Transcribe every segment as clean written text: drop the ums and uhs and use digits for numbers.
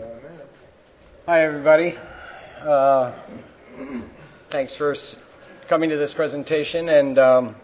Hi, everybody. Thanks for coming to this presentation. And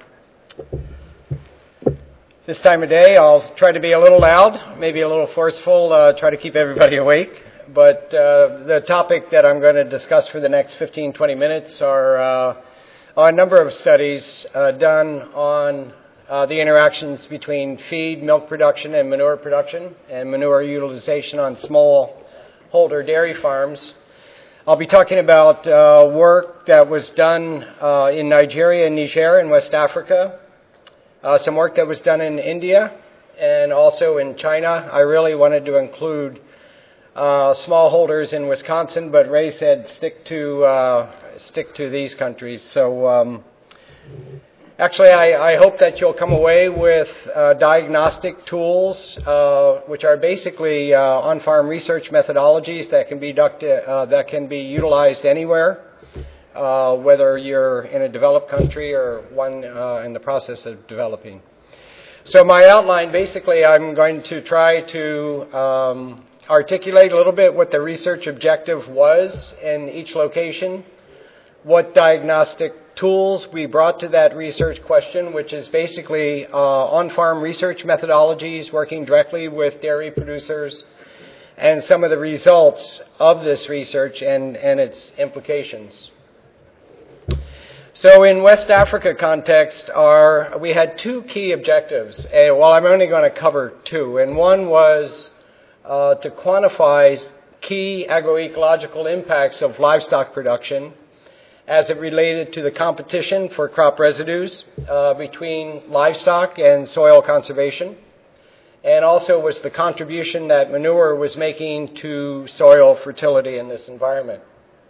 this time of day, I'll try to be a little loud, maybe a little forceful, try to keep everybody awake. But the topic that I'm going to discuss for the next 15, 20 minutes are a number of studies done on the interactions between feed, milk production, and manure utilization on smallholder dairy farms. I'll be talking about work that was done in Nigeria and Niger in West Africa, some work that was done in India, and also in China. I really wanted to include smallholders in Wisconsin, but Ray said stick to these countries. So actually, I hope that you'll come away with diagnostic tools, which are basically on-farm research methodologies that can be utilized anywhere, whether you're in a developed country or one in the process of developing. So my outline, basically, I'm going to try to articulate a little bit what the research objective was in each location, what diagnostic tools we brought to that research question, which is basically on-farm research methodologies working directly with dairy producers, and some of the results of this research and its implications. So in West Africa context, we had two key objectives. Well, I'm only going to cover two, and one was to quantify key agroecological impacts of livestock production as it related to the competition for crop residues between livestock and soil conservation, and also was the contribution that manure was making to soil fertility in this environment.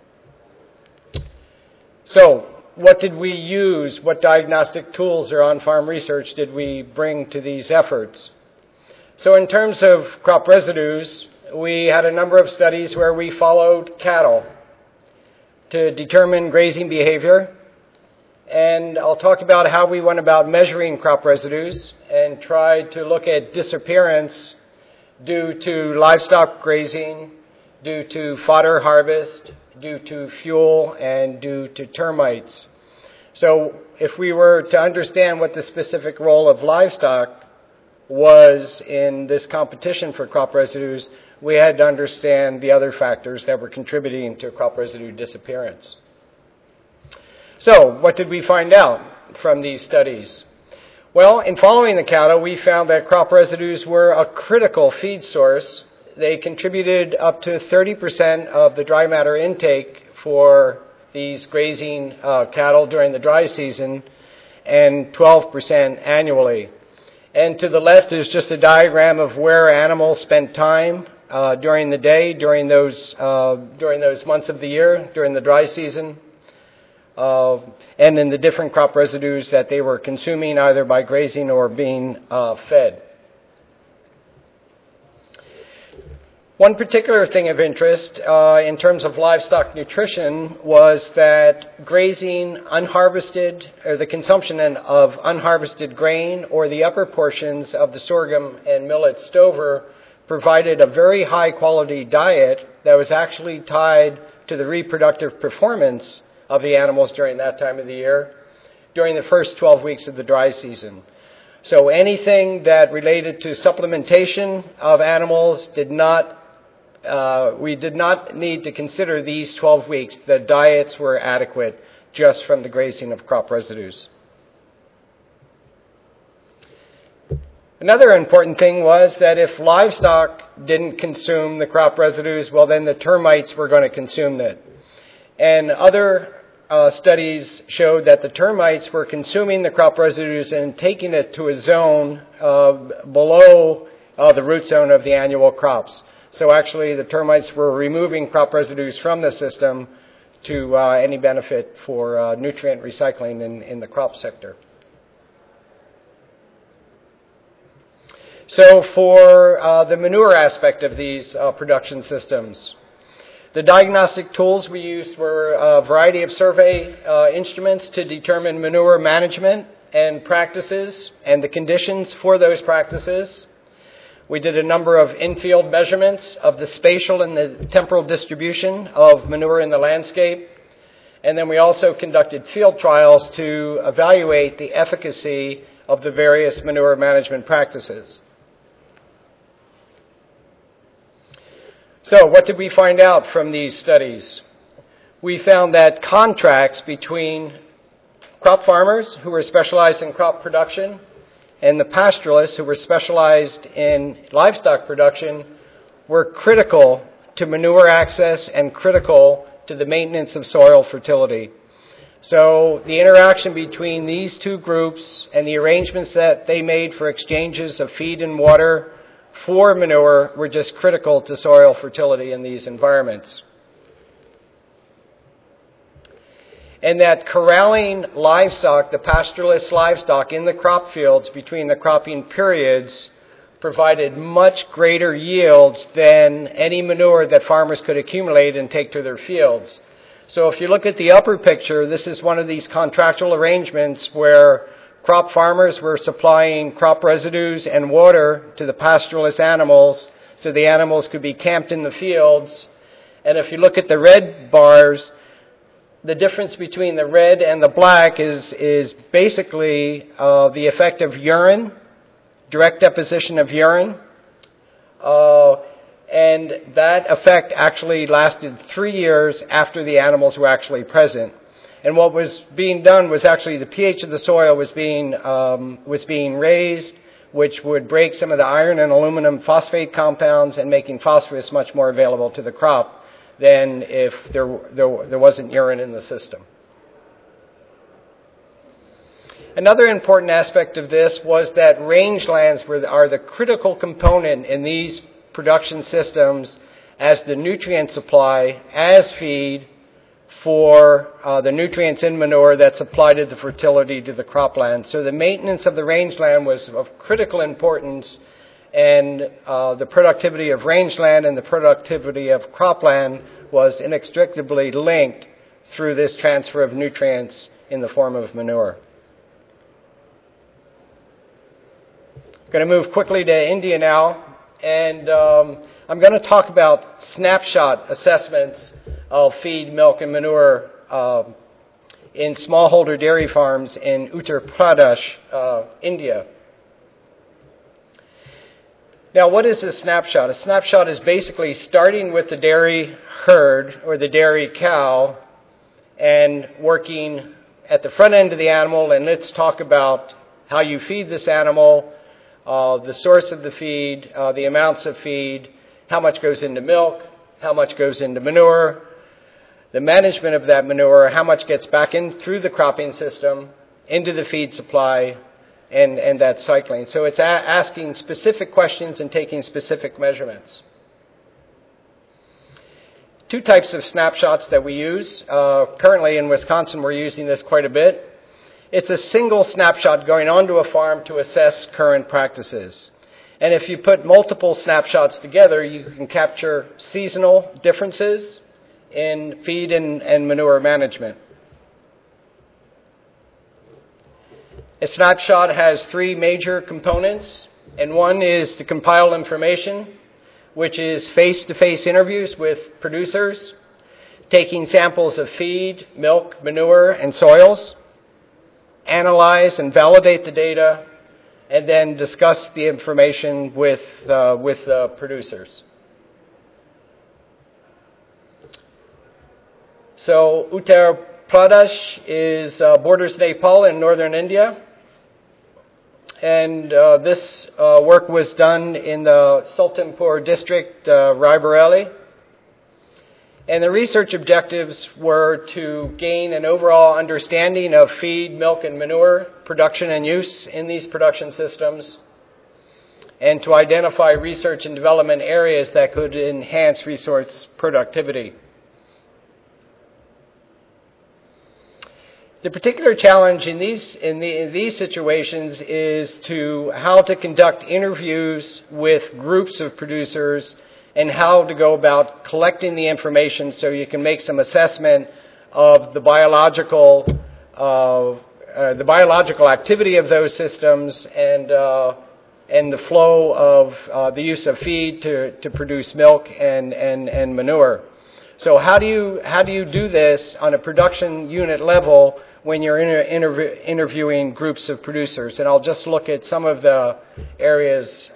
So, what did we use? What diagnostic tools or on-farm research did we bring to these efforts? So in terms of crop residues, we had a number of studies where we followed cattle to determine grazing behavior, and I'll talk about how we went about measuring crop residues and tried to look at disappearance due to livestock grazing, due to fodder harvest, due to fuel, and due to termites. So if we were to understand what the specific role of livestock was in this competition for crop residues, we had to understand the other factors that were contributing to crop residue disappearance. So, what did we find out from these studies? Well, in following the cattle, we found that crop residues were a critical feed source. They contributed up to 30% of the dry matter intake for these grazing cattle during the dry season, and 12% annually. And to the left is just a diagram of where animals spent time during the day, during those months of the year, during the dry season, and in the different crop residues that they were consuming either by grazing or being fed. One particular thing of interest in terms of livestock nutrition was that grazing unharvested, or the consumption of unharvested grain or the upper portions of the sorghum and millet stover provided a very high quality diet that was actually tied to the reproductive performance of the animals during that time of the year, during the first 12 weeks of the dry season. So anything that related to supplementation of animals we did not need to consider these 12 weeks. The diets were adequate just from the grazing of crop residues. Another important thing was that if livestock didn't consume the crop residues, well, then the termites were going to consume it. And other studies showed that the termites were consuming the crop residues and taking it to a zone below the root zone of the annual crops. So actually, the termites were removing crop residues from the system to any benefit for nutrient recycling in the crop sector. So for the manure aspect of these production systems, the diagnostic tools we used were a variety of survey instruments to determine manure management and practices and the conditions for those practices. We did a number of in-field measurements of the spatial and the temporal distribution of manure in the landscape. And then we also conducted field trials to evaluate the efficacy of the various manure management practices. So what did we find out from these studies? We found that contracts between crop farmers who were specialized in crop production and the pastoralists who were specialized in livestock production were critical to manure access and critical to the maintenance of soil fertility. So the interaction between these two groups and the arrangements that they made for exchanges of feed and water for manure were just critical to soil fertility in these environments. And that corralling livestock, the pastoralist livestock in the crop fields between the cropping periods provided much greater yields than any manure that farmers could accumulate and take to their fields. So if you look at the upper picture, this is one of these contractual arrangements where crop farmers were supplying crop residues and water to the pastoralist animals so the animals could be camped in the fields. And if you look at the red bars, the difference between the red and the black is basically the effect of urine, direct deposition of urine. And that effect actually lasted 3 years after the animals were actually present. And what was being done was actually the pH of the soil was being raised, which would break some of the iron and aluminum phosphate compounds and making phosphorus much more available to the crop than if there wasn't urine in the system. Another important aspect of this was that rangelands are the critical component in these production systems as the nutrient supply, as feed for the nutrients in manure that supply to the fertility to the cropland. So the maintenance of the rangeland was of critical importance, and the productivity of rangeland and the productivity of cropland was inextricably linked through this transfer of nutrients in the form of manure. I'm going to move quickly to India now, and I'm going to talk about snapshot assessments of feed, milk, and manure in smallholder dairy farms in Uttar Pradesh, India. Now, what is a snapshot? A snapshot is basically starting with the dairy herd or the dairy cow and working at the front end of the animal, and let's talk about how you feed this animal, the source of the feed, the amounts of feed, how much goes into milk, how much goes into manure, the management of that manure, how much gets back in through the cropping system, into the feed supply, and that cycling. So it's asking specific questions and taking specific measurements. Two types of snapshots that we use. Currently in Wisconsin, we're using this quite a bit. It's a single snapshot going onto a farm to assess current practices. And if you put multiple snapshots together, you can capture seasonal differences in feed and manure management. A snapshot has three major components, and one is to compile information, which is face-to-face interviews with producers, taking samples of feed, milk, manure, and soils, analyze and validate the data, and then discuss the information with producers. So Uttar Pradesh borders Nepal in northern India. And this work was done in the Sultanpur district, Raebareli. And the research objectives were to gain an overall understanding of feed, milk, and manure production and use in these production systems, and to identify research and development areas that could enhance resource productivity. The particular challenge in these situations is to how to conduct interviews with groups of producers and how to go about collecting the information so you can make some assessment of the biological activity of those systems and and the flow of the use of feed to produce milk and manure. So how do you do this on a production unit level when you're interviewing groups of producers? And I'll just look at some of the areas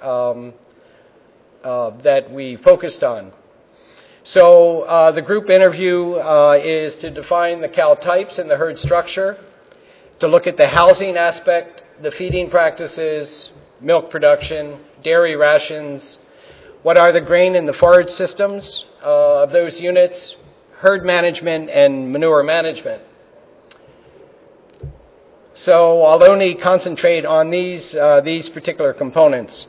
that we focused on. So the group interview is to define the cow types and the herd structure, to look at the housing aspect, the feeding practices, milk production, dairy rations, what are the grain and the forage systems of those units, herd management, and manure management. So I'll only concentrate on these particular components.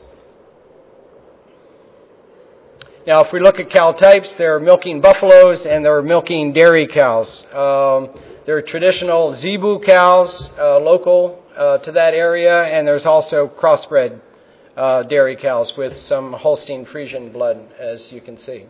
Now, if we look at cow types, there are milking buffaloes and there are milking dairy cows. There are traditional zebu cows, local to that area, and there's also crossbred dairy cows with some Holstein Friesian blood, as you can see.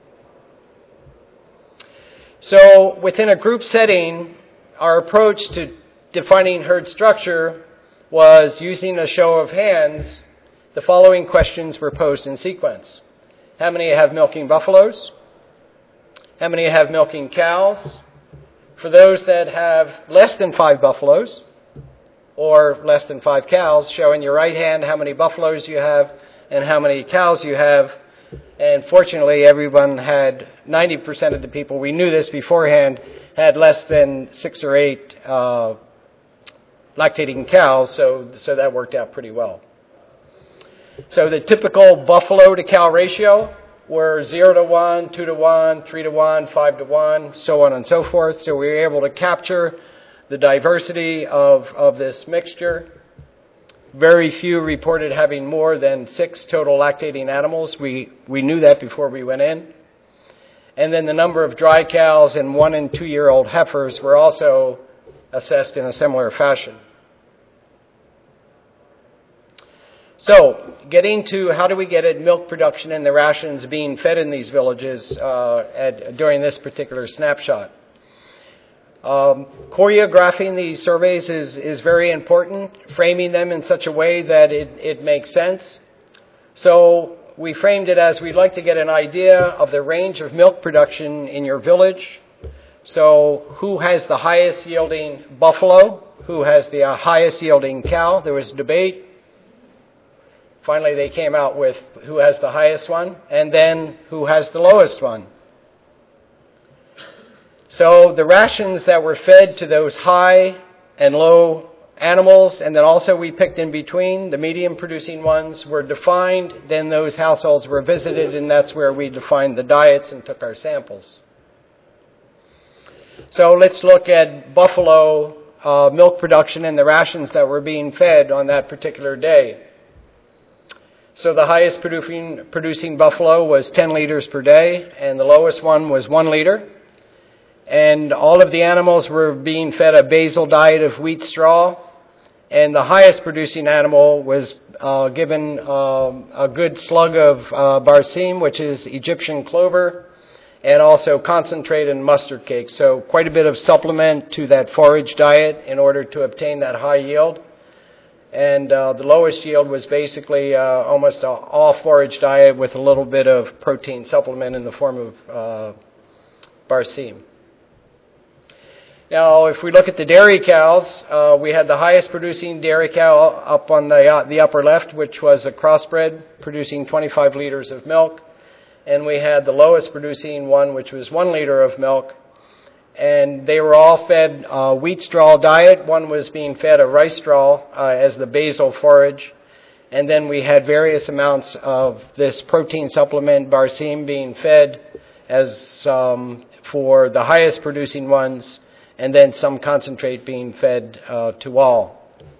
So within a group setting, our approach to defining herd structure was using a show of hands. The following questions were posed in sequence. How many have milking buffaloes? How many have milking cows? For those that have less than 5 buffaloes or less than 5 cows, show in your right hand how many buffaloes you have and how many cows you have. And fortunately, everyone had, 90% of the people, we knew this beforehand, had less than 6 or 8 lactating cows, so that worked out pretty well. So the typical buffalo to cow ratio were 0 to 1, 2 to 1, 3 to 1, 5 to 1, so on and so forth. So we were able to capture the diversity of this mixture. Very few reported having more than 6 total lactating animals. We knew that before we went in. And then the number of dry cows and 1 and 2 year old heifers were also assessed in a similar fashion. So, getting to how do we get at milk production and the rations being fed in these villages during this particular snapshot. Choreographing these surveys is very important, framing them in such a way that it makes sense. So we framed it as we'd like to get an idea of the range of milk production in your village. So who has the highest yielding buffalo? Who has the highest yielding cow? There was debate. Finally, they came out with who has the highest one, and then who has the lowest one. So the rations that were fed to those high and low animals, and then also we picked in between, the medium producing ones were defined, then those households were visited, and that's where we defined the diets and took our samples. So let's look at buffalo milk production and the rations that were being fed on that particular day. So the highest producing buffalo was 10 liters per day, and the lowest one was 1 liter. And all of the animals were being fed a basal diet of wheat straw, and the highest producing animal was given a good slug of barsim, which is Egyptian clover, and also concentrate and mustard cake. So quite a bit of supplement to that forage diet in order to obtain that high yield. And the lowest yield was basically almost an all-forage diet with a little bit of protein supplement in the form of barsim. Now, if we look at the dairy cows, we had the highest producing dairy cow up on the upper left, which was a crossbred, producing 25 liters of milk. And we had the lowest producing one, which was 1 liter of milk. And they were all fed wheat straw diet. One was being fed a rice straw as the basal forage. And then we had various amounts of this protein supplement, barsim, being fed as for the highest producing ones, and then some concentrate being fed to all.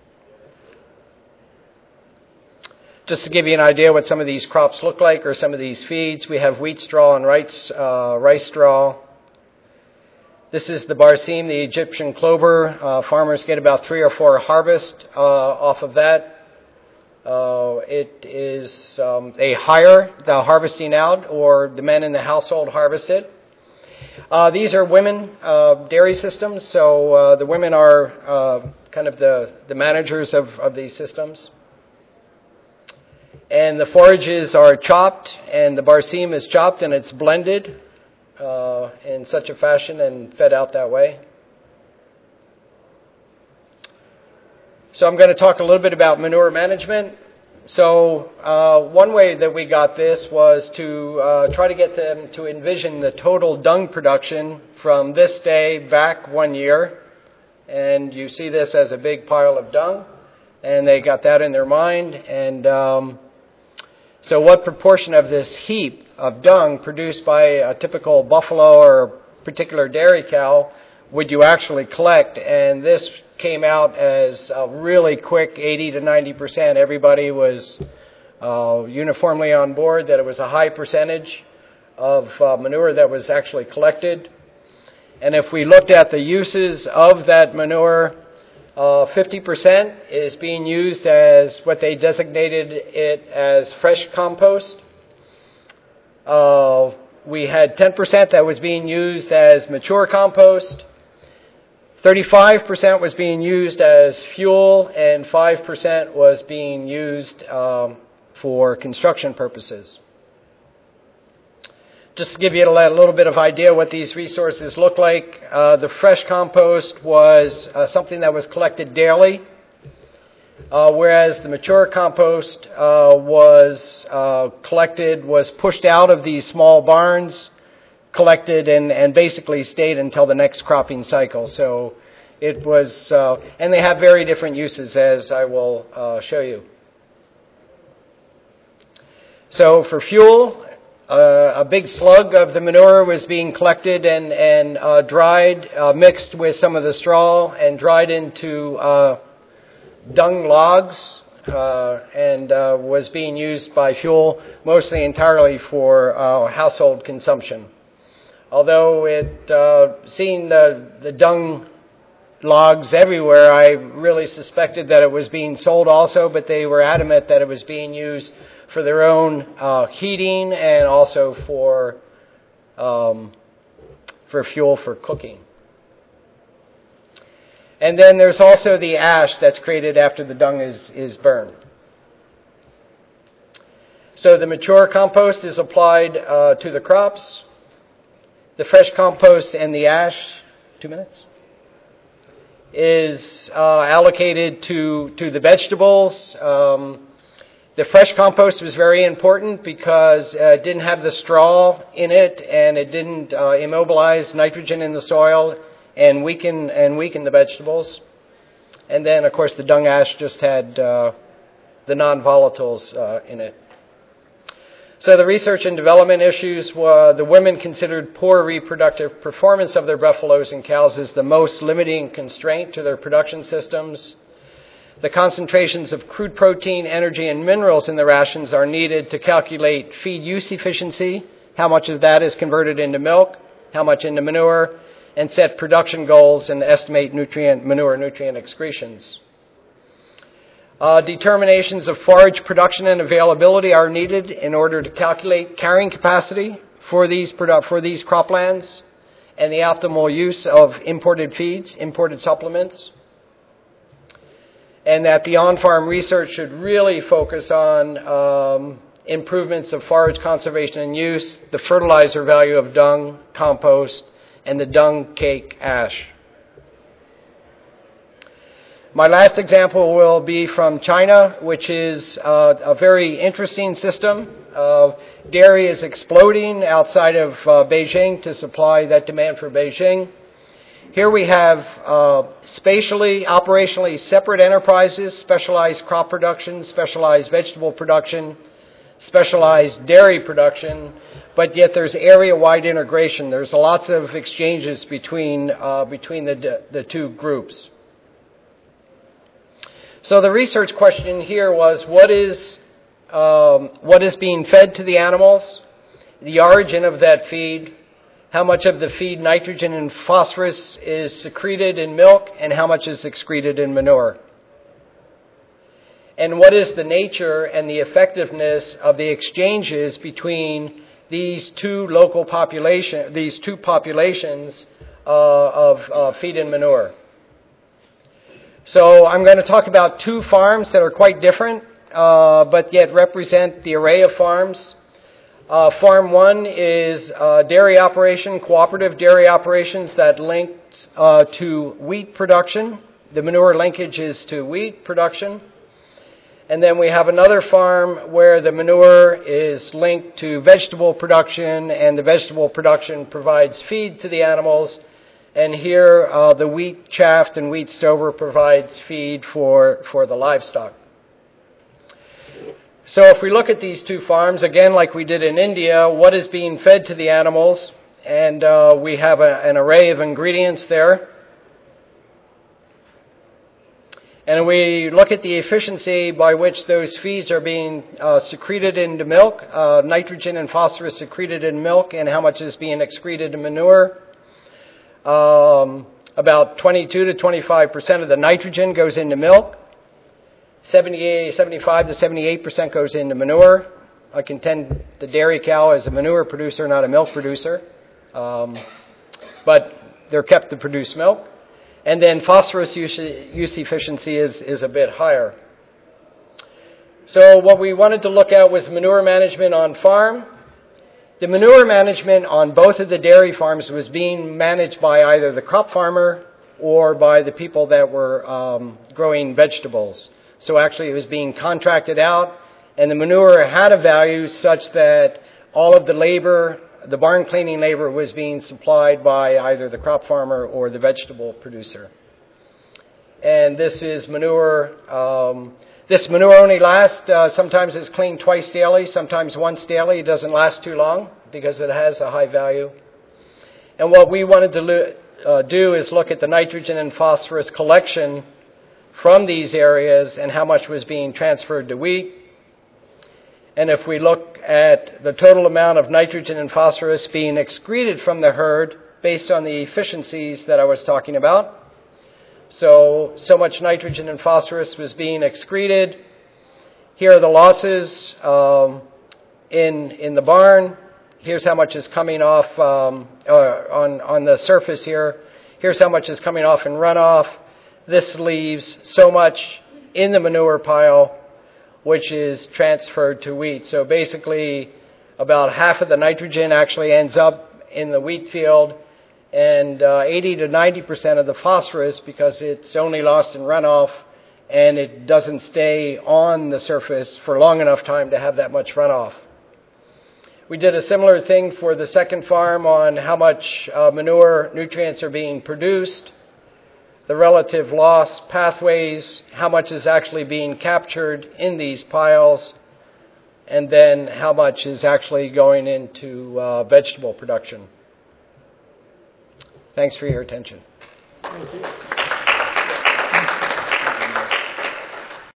Just to give you an idea what some of these crops look like, or some of these feeds, we have wheat straw and rice straw. This is the barsim, the Egyptian clover. Farmers get about 3 or 4 harvests off of that. It is they hire the harvesting out, or the men in the household harvest it. These are women dairy systems, so the women are kind of the managers of these systems. And the forages are chopped, and the barceme is chopped, and it's blended in such a fashion and fed out that way. So I'm going to talk a little bit about manure management. So one way that we got this was to try to get them to envision the total dung production from this day back 1 year. And you see this as a big pile of dung. And they got that in their mind. And so what proportion of this heap of dung produced by a typical buffalo or a particular dairy cow would you actually collect? And this came out as a really quick 80 to 90%. Everybody was uniformly on board that it was a high percentage of manure that was actually collected. And if we looked at the uses of that manure, 50% is being used as what they designated it as fresh compost. We had 10% that was being used as mature compost. 35% was being used as fuel, and 5% was being used for construction purposes. Just to give you a little bit of idea what these resources look like, the fresh compost was something that was collected daily, whereas the mature compost was pushed out of these small barns, collected and basically stayed until the next cropping cycle. So it was, and they have very different uses, as I will show you. So for fuel, a big slug of the manure was being collected and dried, mixed with some of the straw and dried into dung logs, and was being used by fuel, mostly entirely for household consumption. Although seeing the dung logs everywhere, I really suspected that it was being sold also, but they were adamant that it was being used for their own heating and also for fuel for cooking. And then there's also the ash that's created after the dung is burned. So the mature compost is applied to the crops. The fresh compost and the ash, 2 minutes, is allocated to the vegetables. The fresh compost was very important because it didn't have the straw in it, and it didn't immobilize nitrogen in the soil and weaken the vegetables. And then, of course, the dung ash just had the non-volatiles in it. So the research and development issues were the women considered poor reproductive performance of their buffaloes and cows as the most limiting constraint to their production systems. The concentrations of crude protein, energy, and minerals in the rations are needed to calculate feed use efficiency, how much of that is converted into milk, how much into manure, and set production goals and estimate manure nutrient excretions. Determinations of forage production and availability are needed in order to calculate carrying capacity for these croplands and the optimal use of imported feeds, imported supplements. And that the on-farm research should really focus on improvements of forage conservation and use, the fertilizer value of dung, compost, and the dung cake ash. My last example will be from China, which is a very interesting system. Dairy is exploding outside of Beijing to supply that demand for Beijing. Here we have spatially, operationally separate enterprises, specialized crop production, specialized vegetable production, specialized dairy production, but yet there's area-wide integration. There's lots of exchanges between the two groups. So the research question here was, what is being fed to the animals, the origin of that feed, how much of the feed nitrogen and phosphorus is secreted in milk, and how much is excreted in manure. And what is the nature and the effectiveness of the exchanges between these two populations of feed and manure. So I'm going to talk about two farms that are quite different. but yet represent the array of farms. Farm 1 is dairy operation, cooperative dairy operations that linked to wheat production. The manure linkage is to wheat production. And then we have another farm where the manure is linked to vegetable production, and the vegetable production provides feed to the animals. And here the wheat chaff and wheat stover provides feed for the livestock. So if we look at these two farms, again, like we did in India, what is being fed to the animals? And we have an array of ingredients there. And we look at the efficiency by which those feeds are being secreted into milk, nitrogen and phosphorus secreted in milk, and how much is being excreted in manure. About 22 to 25% of the nitrogen goes into milk. 75 to 78% goes into manure. I contend the dairy cow is a manure producer, not a milk producer. But they're kept to produce milk. And then phosphorus use efficiency is a bit higher. So what we wanted to look at was manure management on farm. The manure management on both of the dairy farms was being managed by either the crop farmer or by the people that were growing vegetables. So actually it was being contracted out, and the manure had a value such that all of the labor, the barn cleaning labor, was being supplied by either the crop farmer or the vegetable producer. And this is manure. This manure only lasts, sometimes it's cleaned twice daily, sometimes once daily. It doesn't last too long because it has a high value. And what we wanted to do is look at the nitrogen and phosphorus collection from these areas and how much was being transferred to wheat. And if we look at the total amount of nitrogen and phosphorus being excreted from the herd based on the efficiencies that I was talking about. So much nitrogen and phosphorus was being excreted. Here are the losses in the barn. Here's how much is coming off on the surface here. Here's how much is coming off in runoff. This leaves so much in the manure pile, which is transferred to wheat. So basically, about half of the nitrogen actually ends up in the wheat field, and 80 to 90% of the phosphorus, because it's only lost in runoff, and it doesn't stay on the surface for long enough time to have that much runoff. We did a similar thing for the second farm on how much manure nutrients are being produced, the relative loss pathways, how much is actually being captured in these piles, and then how much is actually going into vegetable production. Thanks for your attention. Thank you.